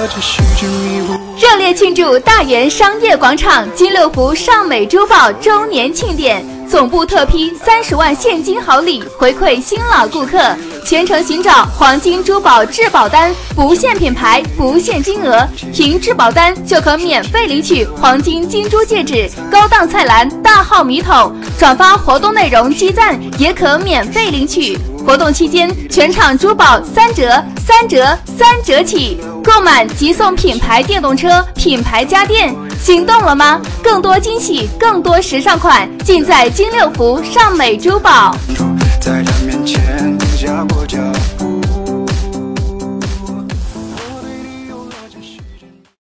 热烈庆祝大元商业广场金六福尚美珠宝周年庆典，总部特批30万现金好礼回馈新老顾客，全程寻找黄金珠宝质保单，不限品牌，不限金额，凭质保单就可免费领取黄金金珠戒指、高档菜篮、大号米桶，转发活动内容积赞也可免费领取。活动期间，全场珠宝3折、3折、3折起，购买即送品牌电动车、品牌家电，心动了吗？更多惊喜，更多时尚款，尽在金六福尚美珠宝。 在他面前不加过脚。